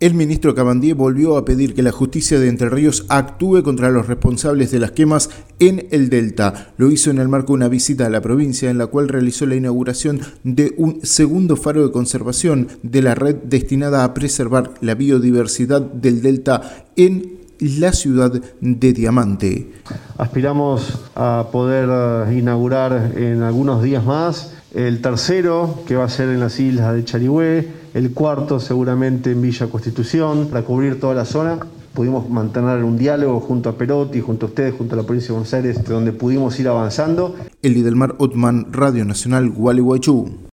El ministro Cabandier volvió a pedir que la justicia de Entre Ríos actúe contra los responsables de las quemas en el Delta. Lo hizo en el marco de una visita a la provincia en la cual realizó la inauguración de un segundo faro de conservación de la red destinada a preservar la biodiversidad del Delta en la ciudad de Diamante. Aspiramos a poder inaugurar en algunos días más el tercero, que va a ser en las islas de Charigüe, el cuarto seguramente en Villa Constitución, para cubrir toda la zona. Pudimos mantener un diálogo junto a Perotti, junto a ustedes, junto a la provincia de Buenos Aires, donde pudimos ir avanzando. Eli del Mar Otman, Radio Nacional Gualeguaychú.